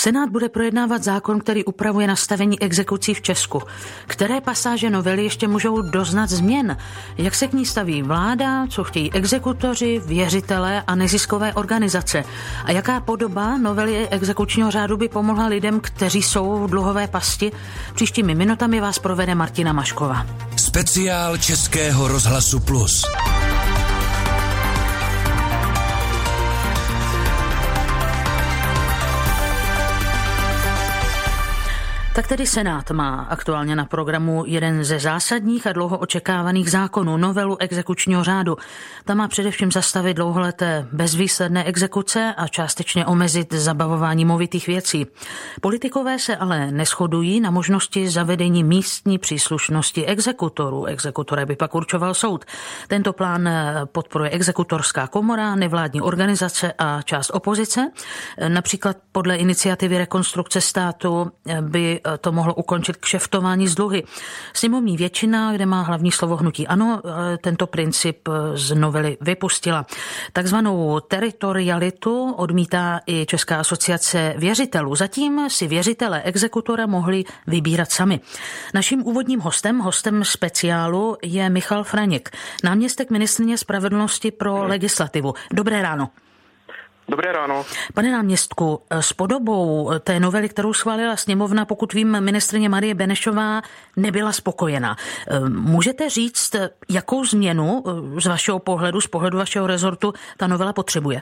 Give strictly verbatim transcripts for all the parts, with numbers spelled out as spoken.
Senát bude projednávat zákon, který upravuje nastavení exekucí v Česku. Které pasáže novely ještě můžou doznat změn? Jak se k ní staví vláda, co chtějí exekutoři, věřitelé a neziskové organizace? A jaká podoba novely exekučního řádu by pomohla lidem, kteří jsou v dluhové pasti? Příštími minutami vás provede Martina Mašková. Speciál Českého rozhlasu Plus. Tak tedy Senát má aktuálně na programu jeden ze zásadních a dlouho očekávaných zákonů, novelu exekučního řádu. Ta má především zastavit dlouholeté bezvýsledné exekuce a částečně omezit zabavování movitých věcí. Politikové se ale neshodují na možnosti zavedení místní příslušnosti exekutorů. Exekutora by pak určoval soud. Tento plán podporuje exekutorská komora, nevládní organizace a část opozice. Například podle iniciativy Rekonstrukce státu by to mohlo ukončit kšeftování z dluhy. Sněmovní většina, kde má hlavní slovo hnutí ANO, tento princip z novely vypustila. Takzvanou teritorialitu odmítá i Česká asociace věřitelů. Zatím si věřitelé exekutora mohli vybírat sami. Naším úvodním hostem, hostem speciálu je Michal Franěk, náměstek ministryně spravedlnosti pro legislativu. Dobré ráno. Dobré ráno. Pane náměstku, s podobou té novely, kterou schválila sněmovna, pokud vím, ministryně Marie Benešová nebyla spokojená. Můžete říct, jakou změnu z vašeho pohledu, z pohledu vašeho rezortu ta novela potřebuje?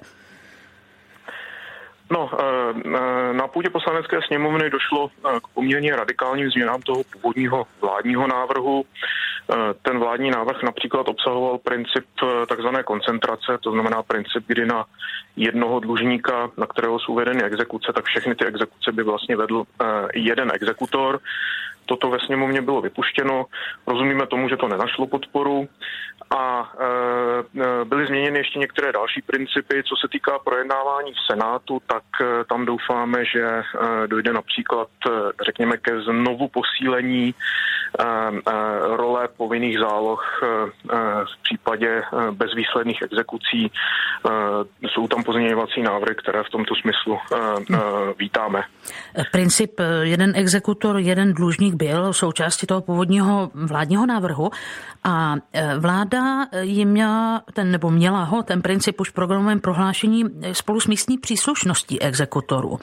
No, na půdě Poslanecké sněmovny došlo k poměrně radikálním změnám toho původního vládního návrhu. Ten vládní návrh například obsahoval princip takzvané koncentrace, to znamená princip, kdy na jednoho dlužníka, na kterého jsou uvedeny exekuce, tak všechny ty exekuce by vlastně vedl jeden exekutor. Toto ve sněmovně bylo vypuštěno, rozumíme tomu, že to nenašlo podporu a e, byly změněny ještě některé další principy. Co se týká projednávání v Senátu, tak e, tam doufáme, že e, dojde například, e, řekněme, ke znovu posílení e, e, role povinných záloh e, v případě e, bezvýsledných exekucí. E, jsou tam pozměňovací návrhy, které v tomto smyslu e, e, vítáme. Princip jeden exekutor, jeden dlužník byl součástí toho původního vládního návrhu a vláda jim měla, ten, nebo měla ho, ten princip už v programovém prohlášení spolu s místní příslušností exekutorů.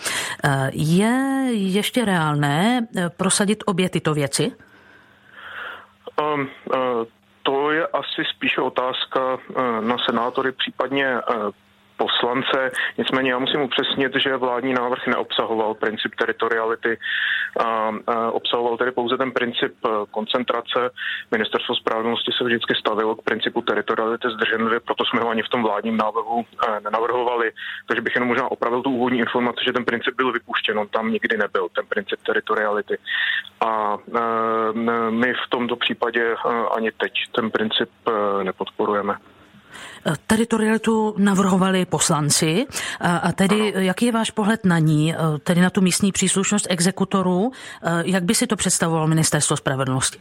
Je ještě reálné prosadit obě tyto věci? Um, uh, to je asi spíše otázka uh, na senátory, případně uh, poslance. Nicméně já musím upřesnit, že vládní návrh neobsahoval princip teritoriality, a, a obsahoval tedy pouze ten princip koncentrace. Ministerstvo spravedlnosti se vždycky stavilo k principu teritoriality zdrženlivě, proto jsme ho ani v tom vládním návrhu nenavrhovali. Takže bych jenom možná opravil tu úvodní informaci, že ten princip byl vypuštěn, on tam nikdy nebyl, ten princip teritoriality. A, a my v tomto případě ani teď ten princip nepodporujeme. Teritorialitu navrhovali poslanci a tedy jaký je váš pohled na ní, tedy na tu místní příslušnost exekutorů, jak by si to představovalo Ministerstvo spravedlnosti?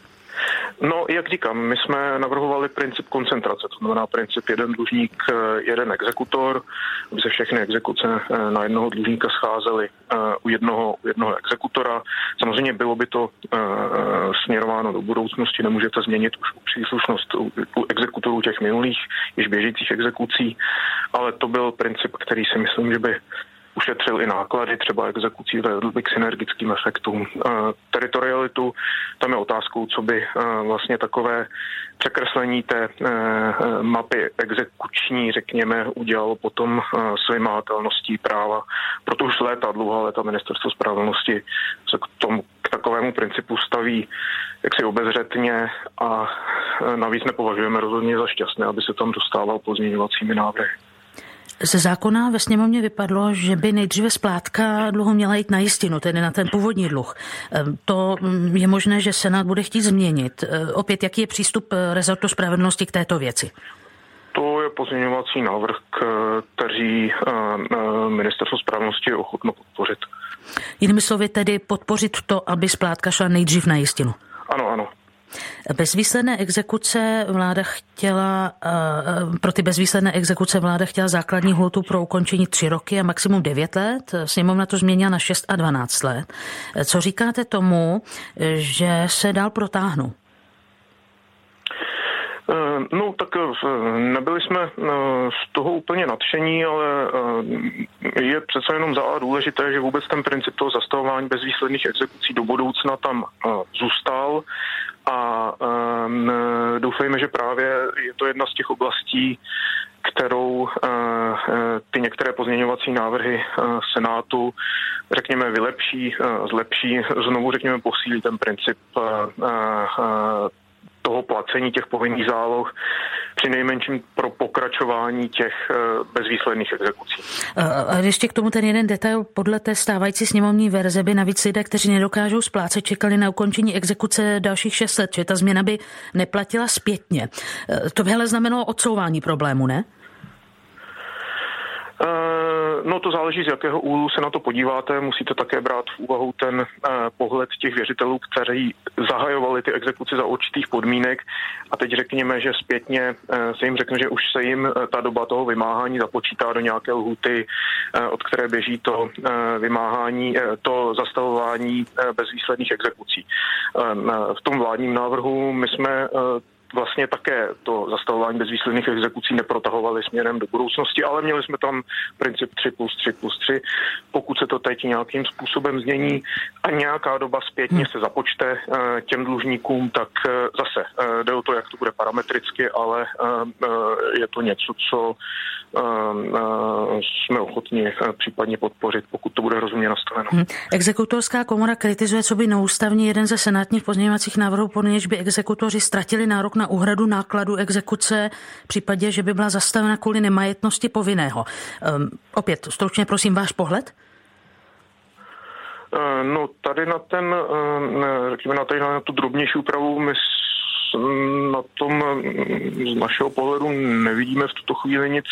No, jak říkám, my jsme navrhovali princip koncentrace, to znamená princip jeden dlužník, jeden exekutor, aby se všechny exekuce na jednoho dlužníka scházely u jednoho, u jednoho exekutora. Samozřejmě bylo by to směrováno do budoucnosti, nemůžete změnit už příslušnost u, u exekutorů těch minulých, již běžících exekucí, ale to byl princip, který si myslím, že by ušetřil i náklady, třeba exekucí vedl by k synergickým efektům. E, teritorialitu, tam je otázkou, co by e, vlastně takové překreslení té e, mapy exekuční, řekněme, udělalo potom e, s vymahatelností práva. Proto už léta, dlouhá léta Ministerstvo spravedlnosti se k tomu, k takovému principu staví jaksi obezřetně a e, navíc nepovažujeme rozhodně za šťastné, aby se tam dostával pozměňovacími návrhy. Ze zákona ve sněmovně vypadlo, že by nejdříve splátka dluhu měla jít na jistinu, tedy na ten původní dluh. To je možné, že Senát bude chtít změnit. Opět, jaký je přístup rezortu spravedlnosti k této věci? To je pozměňovací návrh, který Ministerstvo spravedlnosti je ochotno podpořit. Jinými slovy tedy podpořit to, aby splátka šla nejdřív na jistinu? Ano, ano. Bezvýsledné exekuce vláda chtěla, pro ty bezvýsledné exekuce vláda chtěla základní lhůtu pro ukončení tři roky a maximum devět let. Sněmovna to změnila na šest a dvanáct let. Co říkáte tomu, že se dál protáhnou? No tak nebyli jsme z toho úplně nadšení, ale je přece jenom za a důležité, že vůbec ten princip toho zastavování bezvýsledných exekucí do budoucna tam zůstal a doufejme, že právě je to jedna z těch oblastí, kterou ty některé pozměňovací návrhy Senátu, řekněme, vylepší, zlepší, znovu, řekněme, posílí ten princip toho placení těch povinných záloh při nejmenším pro pokračování těch bezvýsledných exekucí. A ještě k tomu ten jeden detail. Podle té stávající sněmovní verze by navíc lidé, kteří nedokážou splácet, čekali na ukončení exekuce dalších šest let, že ta změna by neplatila zpětně. To by ale znamenalo odsouvání problému, ne? No to záleží, z jakého úhlu se na to podíváte. Musíte také brát v úvahu ten pohled těch věřitelů, kteří zahajovali ty exekuce za určitých podmínek a teď řekněme, že zpětně se jim řekne, že už se jim ta doba toho vymáhání započítá do nějaké lhůty, od které běží to vymáhání, to zastavování bezvýsledných exekucí. V tom vládním návrhu my jsme vlastně také to zastavování bezvýsledných exekucí neprotahovali směrem do budoucnosti, ale měli jsme tam princip tři plus tři plus tři. Pokud se to teď nějakým způsobem změní a nějaká doba zpětně se započte těm dlužníkům, tak zase jde o to, jak to bude parametricky, ale je to něco, co jsme ochotni případně podpořit, pokud to bude rozumně nastaveno. Hmm. Exekutorská komora kritizuje, co by neústavní jeden ze senátních pozměňovacích návrhů, podle nějž by exekutoři ztratili nárok na úhradu nákladu exekuce v případě, že by byla zastavena kvůli nemajetnosti povinného. Um, opět, stručně prosím, váš pohled? No tady na ten, řekněme, na, tady na tu drobnější úpravu my na tom z našeho pohledu nevidíme v tuto chvíli nic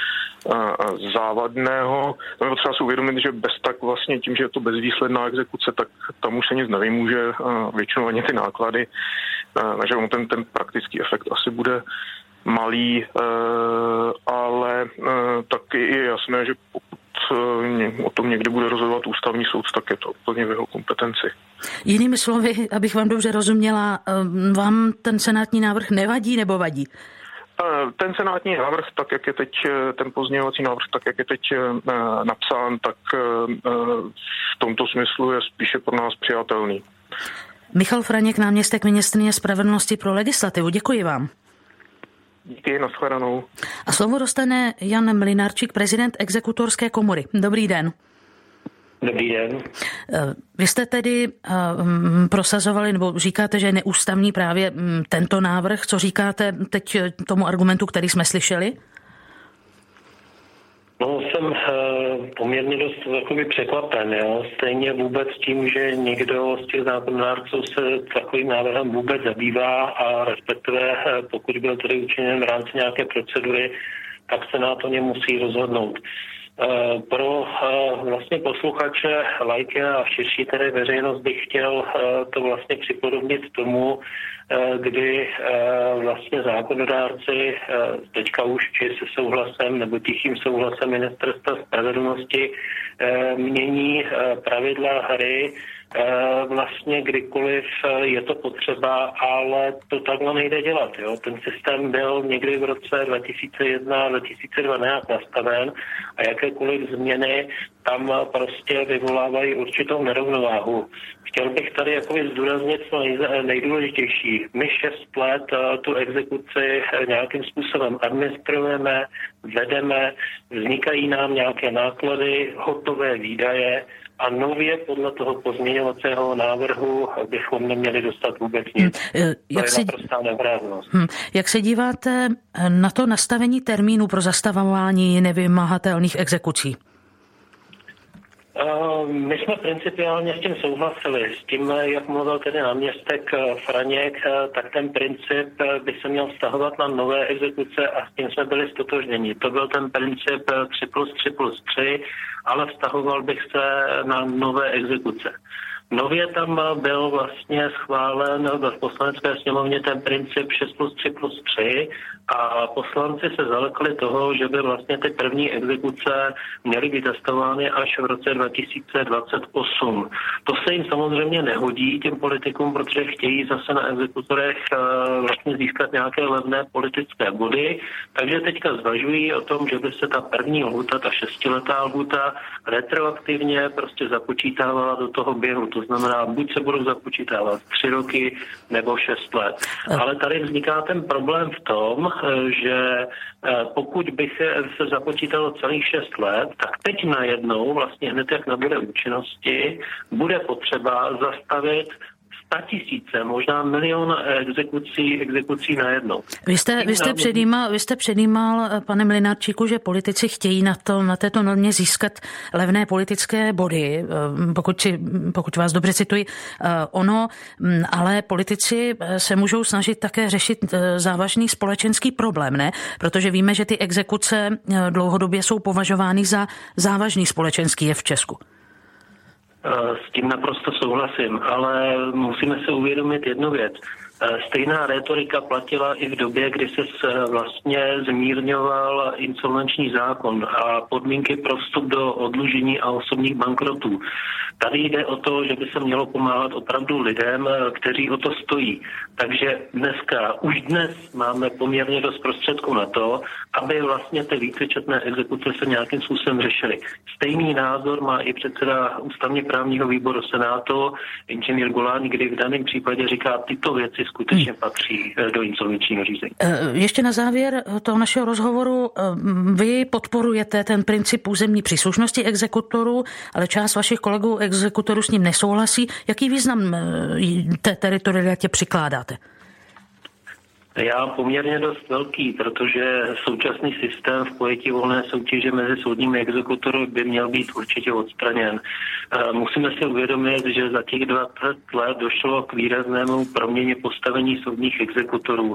závadného. To je potřeba si uvědomit, že bez tak vlastně tím, že je to bezvýsledná exekuce, tak tam už se nic nevymůže, většinou ani ty náklady, takže ten, ten praktický efekt asi bude malý, ale taky je jasné, že pokud o tom někdy bude rozhodovat ústavní soud, tak je to úplně v jeho kompetenci. Jinými slovy, abych vám dobře rozuměla, vám ten senátní návrh nevadí nebo vadí? Ten senátní návrh, tak jak je teď, ten pozměňovací návrh, tak jak je teď napsán, tak v tomto smyslu je spíše pro nás přijatelný. Michal Franěk, náměstek ministryně spravedlnosti pro legislativu. Děkuji vám. Díky, nashledanou. A slovo dostane Jan Mlynarčík, prezident exekutorské komory. Dobrý den. Dobrý den. Vy jste tedy um, prosazovali, nebo říkáte, že je neústavní právě um, tento návrh. Co říkáte teď tomu argumentu, který jsme slyšeli? No, jsem uh, poměrně dost takový překvapen, jo. Stejně vůbec tím, že někdo z těch zákonodárců se takovým návrhem vůbec zabývá a respektive pokud byl tedy učiněn v rámci nějaké procedury, tak se na to nemusí rozhodnout. Pro vlastně posluchače, lajky a širší tedy veřejnost bych chtěl to vlastně připodobnit tomu, kdy vlastně zákonodárci teďka už či se souhlasem nebo tichým souhlasem Ministerstva spravedlnosti mění pravidla hry vlastně kdykoliv je to potřeba, ale to takhle nejde dělat. Jo? Ten systém byl někdy v roce dva tisíce jedna dva tisíce dva nějak nastaven a jakékoliv změny tam prostě vyvolávají určitou nerovnováhu. Chtěl bych tady jakoby zdůraznit co nejdůležitější. My šest let tu exekuci nějakým způsobem administrujeme, vedeme, vznikají nám nějaké náklady, hotové výdaje, a nově podle toho pozměňovacího návrhu bychom neměli dostat vůbec nic. Hmm. Jak to je naprostá nevráznost. Hmm. Jak se díváte na to nastavení termínu pro zastavování nevymahatelných exekucí? My jsme principiálně s tím souhlasili. S tím, jak mluvil tedy náměstek Franěk, tak ten princip by se měl vztahovat na nové exekuce a s tím jsme byli stotožněni. To byl ten princip tři plus tři plus tři, ale vztahoval bych se na nové exekuce. Nově tam byl vlastně schválen v poslanecké sněmovně ten princip šest plus tři plus tři a poslanci se zalekli toho, že by vlastně ty první exekuce měly být testované až v roce dva tisíce dvacet osm. To se jim samozřejmě nehodí těm politikům, protože chtějí zase na exekutorech vlastně získat nějaké levné politické body, takže teďka zvažují o tom, že by se ta první lhůta, ta šestiletá lhůta retroaktivně prostě započítávala do toho běhu. To znamená, buď se budou započítávat tři roky nebo šest let. Ale tady vzniká ten problém v tom, že pokud by se započítalo celých šest let, tak teď najednou, vlastně hned jak nabude účinnosti, bude potřeba zastavit statisíce, možná milion exekucí, exekucí najednou. Vy jste, vy jste předjímal, vy jste předjímal, pane Mlynarčíku, že politici chtějí na, to, na této normě získat levné politické body, pokud, si, pokud vás dobře cituji. Ono, ale politici se můžou snažit také řešit závažný společenský problém, ne? Protože víme, že ty exekuce dlouhodobě jsou považovány za závažný společenský jev v Česku. S tím naprosto souhlasím, ale musíme si uvědomit jednu věc. Stejná rétorika platila i v době, kdy se vlastně zmírňoval insolvenční zákon a podmínky pro vstup do oddlužení a osobních bankrotů. Tady jde o to, že by se mělo pomáhat opravdu lidem, kteří o to stojí. Takže dneska, už dnes máme poměrně dost prostředků na to, aby vlastně ty vícečetné exekuce se nějakým způsobem řešily. Stejný názor má i předseda ústavně právního výboru Senátu, inženýr Goláň, kdy v daném případě říká, tyto věci skutečně patří do insolvenčního řízení. Ještě na závěr toho našeho rozhovoru, vy podporujete ten princip územní příslušnosti exekutorů, ale část vašich kolegů exekutorů s ním nesouhlasí. Jaký význam té teritorialitě přikládáte? Já poměrně dost velký, protože současný systém v pojetí volné soutěže mezi soudními exekutory by měl být určitě odstraněn. Musíme si uvědomit, že za těch dvacet let došlo k výraznému proměně postavení soudních exekutorů.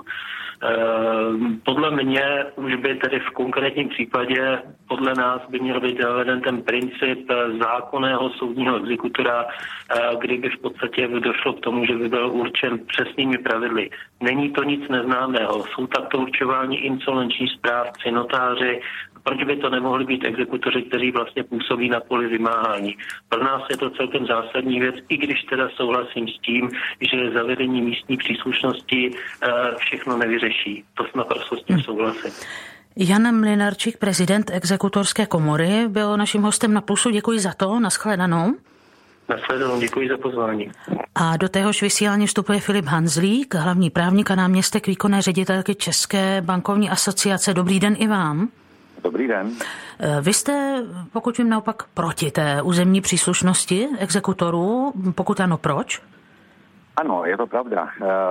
Podle mě už by tedy v konkrétním případě podle nás by měl být zaveden ten princip zákonného soudního exekutora, kdyby v podstatě došlo k tomu, že by byl určen přesnými pravidly. Není to nic neznámého. Jsou takto určováni insolvenční správci, notáři. Proč by to nemohli být exekutoři, kteří vlastně působí na poli vymáhání? Pro nás je to celkem zásadní věc, i když teda souhlasím s tím, že zavedení místní příslušnosti všechno nevyřeší. To naprosto s tím souhlasím. Jan Mlynarčík, prezident exekutorské komory, byl naším hostem na Plusu. Děkuji za to. Nashledanou. Nashledanou, děkuji za pozvání. A do téhož vysílání vstupuje Filip Hanzlík, hlavní právník a náměstek výkonné ředitelky České bankovní asociace. Dobrý den i vám. Dobrý den. Vy jste, pokud vím, naopak proti té územní příslušnosti exekutorů. Pokud ano, proč? Ano, je to pravda.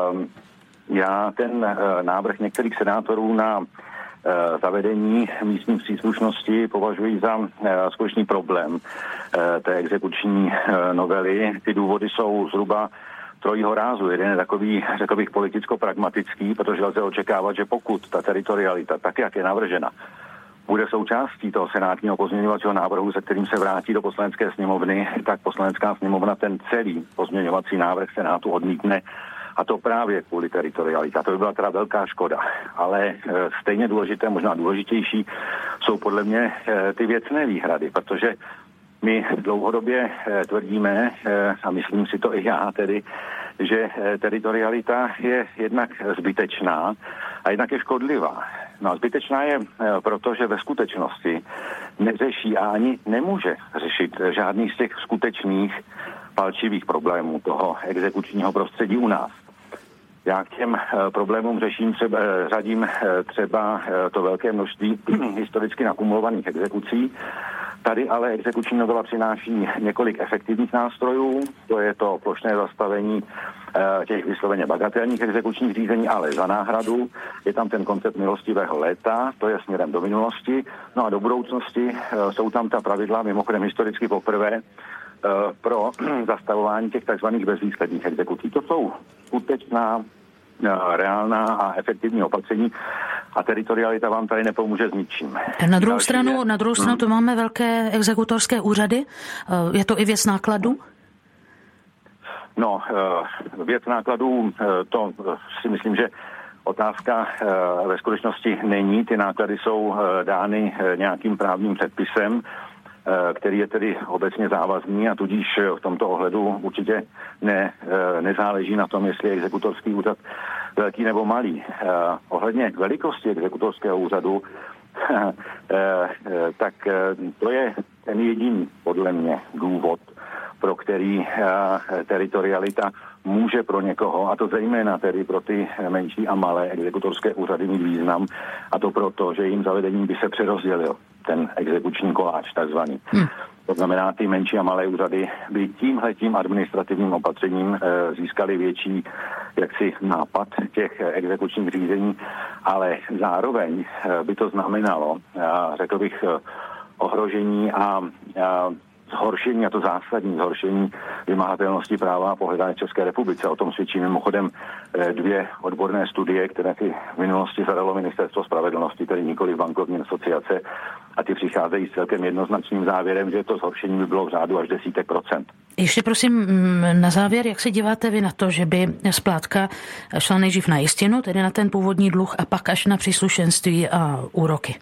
Já ten návrh některých senátorů na zavedení místní příslušnosti považuji za skutečný problém té exekuční novely. Ty důvody jsou zhruba trojího rázu. Jeden je takový, řekl bych, politicko-pragmatický, protože lze očekávat, že pokud ta teritorialita, tak jak je navržena, bude součástí toho senátního pozměňovacího návrhu, se kterým se vrátí do poslanecké sněmovny, tak poslanecká sněmovna ten celý pozměňovací návrh senátu odmítne, a to právě kvůli teritorialitě. To by byla teda velká škoda. Ale e, stejně důležité, možná důležitější, jsou podle mě e, ty věcné výhrady, protože my dlouhodobě e, tvrdíme, e, a myslím si to i já tedy, že e, teritorialita je jednak zbytečná a jednak je škodlivá. No a zbytečná je e, proto, že ve skutečnosti neřeší a ani nemůže řešit žádný z těch skutečných palčivých problémů toho exekučního prostředí u nás. Já k těm e, problémům řeším třeba, e, řadím e, třeba e, to velké množství historicky nakumulovaných exekucí. Tady ale exekuční novela přináší několik efektivních nástrojů, to je to plošné zastavení e, těch vysloveně bagatelních exekučních řízení, ale za náhradu. Je tam ten koncept milostivého léta, to je směrem do minulosti. No a do budoucnosti e, jsou tam ta pravidla, mimochodem historicky poprvé, pro zastavování těch takzvaných bezvýsledných exekucí. To jsou skutečná, reálná a efektivní opatření a teritorialita vám tady nepomůže s ničím. Na druhou Další stranu, je... na druhou stranu to máme velké exekutorské úřady. Je to i věc nákladu? No, věc nákladů, to si myslím, že otázka ve skutečnosti není. Ty náklady jsou dány nějakým právním předpisem, který je tedy obecně závazný a tudíž v tomto ohledu určitě ne, nezáleží na tom, jestli je exekutorský úřad velký nebo malý. Ohledně velikosti exekutorského úřadu, tak to je ten jediný podle mě důvod, pro který teritorialita může pro někoho, a to zejména tedy pro ty menší a malé exekutorské úřady mít význam, a to proto, že jim zavedením by se přerozdělil ten exekuční koláč takzvaný. Hmm. To znamená, ty menší a malé úřady by tímhletím administrativním opatřením e, získali větší jaksi nápad těch exekučních řízení, ale zároveň e, by to znamenalo, a řekl bych, e, ohrožení a, a zhoršení, a to zásadní zhoršení vymahatelnosti práva a pohledání České republice. O tom svědčí mimochodem dvě odborné studie, které si v minulosti zadalo Ministerstvo spravedlnosti, tedy nikoli bankovní asociace, a ty přicházejí s celkem jednoznačným závěrem, že to zhoršení by bylo v řádu až desítek procent. Ještě prosím na závěr, jak se díváte vy na to, že by splátka šla nejdřív na jistinu, tedy na ten původní dluh, a pak až na příslušenství a úroky?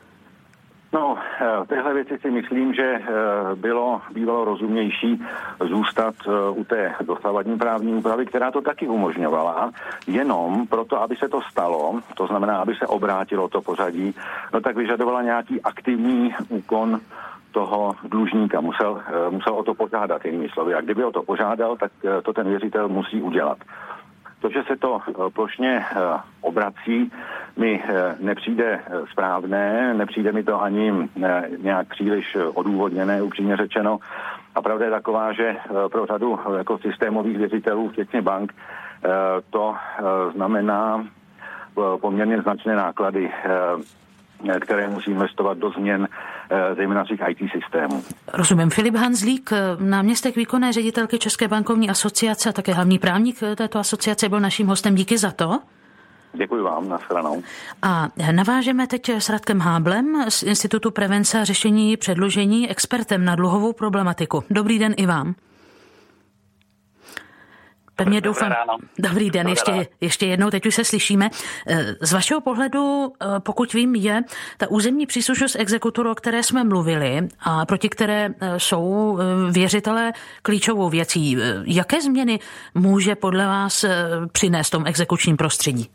No, v téhle věci si myslím, že bylo bývalo rozumnější zůstat u té dosavadní právní úpravy, která to taky umožňovala, jenom proto, aby se to stalo, to znamená, aby se obrátilo to pořadí, no tak vyžadovala nějaký aktivní úkon toho dlužníka. Musel, musel o to požádat, jinými slovy. A kdyby o to požádal, tak to ten věřitel musí udělat. To, že se to plošně obrací, mi nepřijde správné, nepřijde mi to ani nějak příliš odůvodněné, upřímně řečeno. A pravda je taková, že pro řadu jako systémových věřitelů, včetně bank, to znamená poměrně značné náklady, které musí investovat do změn zejména svých í té systémů. Rozumím. Filip Hanzlík, náměstek výkonné ředitelky České bankovní asociace a také hlavní právník této asociace, byl naším hostem. Díky za to. Děkuji vám, nashledanou. A navážeme teď s Radkem Háblem z Institutu prevence a řešení předlužení, expertem na dluhovou problematiku. Dobrý den i vám. Pevně doufám. Dobrý den, ještě, ještě jednou, teď už se slyšíme. Z vašeho pohledu, pokud vím, je ta územní příslušnost exekutoru, o které jsme mluvili a proti které jsou věřitelé klíčovou věcí. Jaké změny může podle vás přinést v tom exekučním prostředí?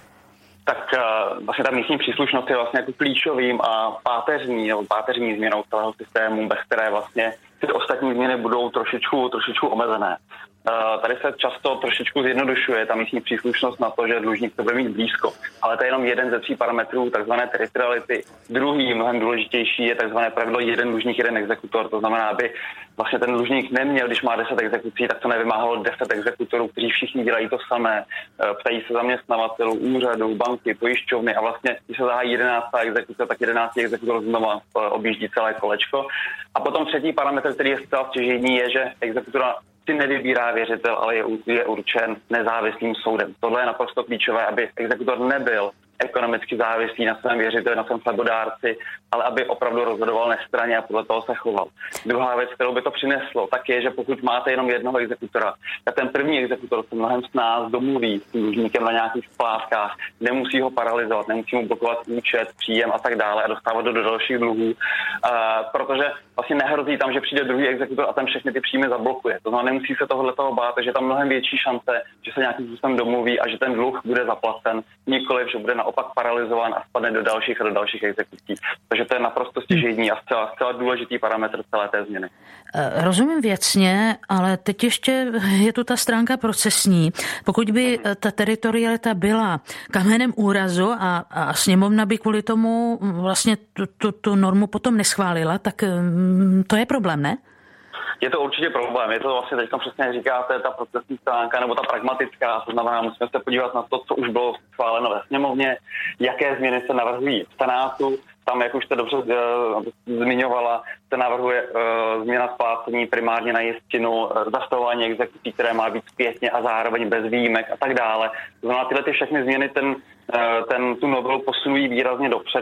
Tak vlastně ta místní příslušnost je vlastně jako klíčovým a páteřní, nebo páteřní změnou celého systému, bez které vlastně ty ostatní změny budou trošičku, trošičku omezené. Tady se často trošičku zjednodušuje ta místní příslušnost na to, že dlužník to bude mít blízko. Ale to je jenom jeden ze tří parametrů takzvané teritoriality. Druhý, mnohem důležitější, je takzvané pravidlo jeden dlužník, jeden exekutor. To znamená, aby vlastně ten dlužník neměl, když má deset exekucí, tak to nevymáhalo deset exekutorů, kteří všichni dělají to samé. Ptají se zaměstnavatelů, úřadů, banky, pojišťovny a vlastně, když se zahájí jedenáctá exekuce, tak jedenáctý exekutor znova objíždí celé kolečko. A potom třetí parametr, který je zcela stěžejní, je, že exekutora si nevybírá věřitel, ale je, je určen nezávislým soudem. Tohle je naprosto klíčové, aby exekutor nebyl ekonomicky závislý na svém věřiteli, na svém slabodárci, ale aby opravdu rozhodoval nestranně a podle toho se choval. Druhá věc, kterou by to přineslo, tak je, že pokud máte jenom jednoho exekutora, tak ten první exekutor se mnohem s nás domluví s dlužníkem na nějakých splátkách, nemusí ho paralyzovat, nemusí mu blokovat účet, příjem a tak dále a dostávat do, do dalších dluhů, uh, protože vlastně nehrozí tam, že přijde druhý exekutor a ten všechny ty příjmy zablokuje. To znamená, nemusí se tohoto bát, že je tam mnohem větší šance, že se nějakým způsobem domluví a že ten dluh bude zaplacen, nikoliv, že bude naopak paralizován a spadne do dalších a do dalších exekucí. Takže to je naprosto stěžejní a zcela, zcela důležitý parametr celé té změny. Rozumím věcně, ale teď ještě je tu ta stránka procesní. Pokud by ta teritorialita byla kamenem úrazu a, a sněmovna by kvůli tomu vlastně tu, tu, tu normu potom neschválila, tak to je problém, ne? Je to určitě problém. Je to vlastně teď přesně říkáte, ta procesní stránka nebo ta pragmatická. To znamená, musíme se podívat na to, co už bylo schváleno ve sněmovně, jaké změny se navrhují v Senátu. Tam, jak už jste dobře uh, zmiňovala, se navrhuje uh, změna splácení primárně na jistinu, uh, zastavování exekucí, které má být zpětně a zároveň bez výjimek a tak dále. To znamená, tyhle ty všechny změny ten, uh, ten, tu novelu posunují výrazně dopředu.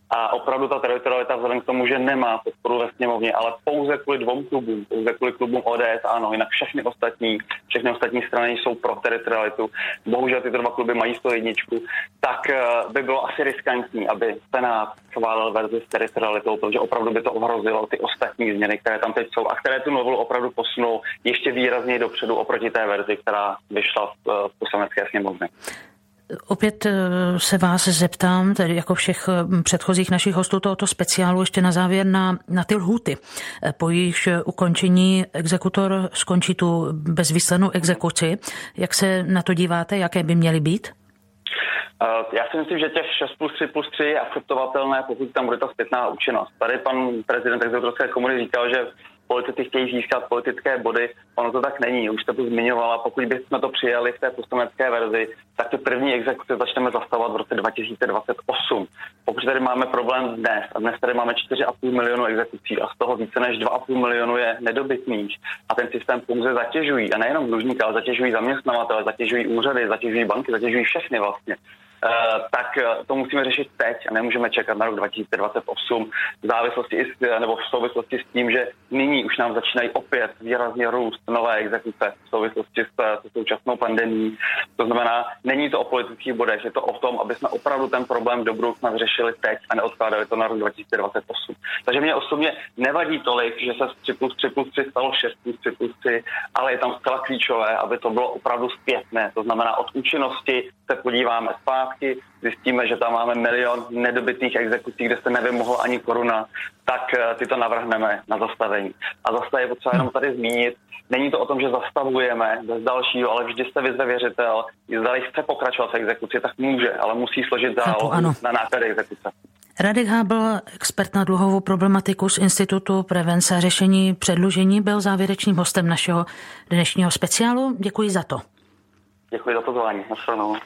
A opravdu ta teritorialita vzhledem k tomu, že nemá podporu ve sněmovně, ale pouze kvůli dvou klubům, pouze kvůli klubům O D S, ano, jinak všechny ostatní, všechny ostatní strany jsou pro teritorialitu. Bohužel tyto dva kluby mají sto jedničku, tak by bylo asi riskantní, aby Senát schválil verzi s teritorialitou, protože opravdu by to ohrozilo ty ostatní změny, které tam teď jsou a které tu novelu opravdu posunou ještě výrazněji dopředu oproti té verzi, která vyšla v Poslanecké sněmovně. Opět se vás zeptám, tedy jako všech předchozích našich hostů tohoto speciálu, ještě na závěr na, na ty lhůty. Po jejichž ukončení exekutor skončí tu bezvýslednou exekuci. Jak se na to díváte, jaké by měly být? Já si myslím, že těch šest plus tři plus tři je akceptovatelné, pokud tam bude ta zpětná účinnost. Tady pan prezident exekutorské komory říkal, že politici chtějí získat politické body, ono to tak není. Už jste to zmiňovala, pokud bychom to přijali v té poslanecké verzi, tak ty první exekuce začneme zastavovat v roce dva tisíce dvacet osm. Pokud tady máme problém dnes, a dnes tady máme čtyři a půl milionu exekucí a z toho více než dva a půl milionu je nedobytných a ten systém pouze zatěžují, a nejenom dlužníka, ale zatěžují zaměstnavatele, zatěžují úřady, zatěžují banky, zatěžují všechny vlastně. Uh, tak uh, to musíme řešit teď a nemůžeme čekat na rok dva tisíce dvacet osm v závislosti i s, nebo v souvislosti s tím, že nyní už nám začínají opět výrazně růst nové exekuce v souvislosti s, s současnou pandemií. To znamená, není to o politických bodech, je to o tom, aby jsme opravdu ten problém do budoucna řešili teď a neodkládali to na rok dva tisíce dvacet osm. Takže mě osobně nevadí tolik, že se z tři plus tři plus tři stalo šest plus tři plus tři, ale je tam zcela klíčové, aby to bylo opravdu zpětné. To znamená, od účinnosti se podíváme zpátky, zjistíme, že tam máme milion nedobytných exekucí, kde se nevymohla ani koruna, tak ty to navrhneme na zastavení. A zase je potřeba jenom tady zmínit, není to o tom, že zastavujeme bez dalšího, ale vždy se vyzve věřitel, zdali chce pokračovat s exekucí, tak může, ale musí složit zálohu na náklady exekuce. Radek Hábl, expert na dluhovou problematiku z Institutu prevence a řešení předlužení, byl závěrečným hostem našeho dnešního speciálu. Děkuji za to. Děkuji za pozvání. Nasledanou.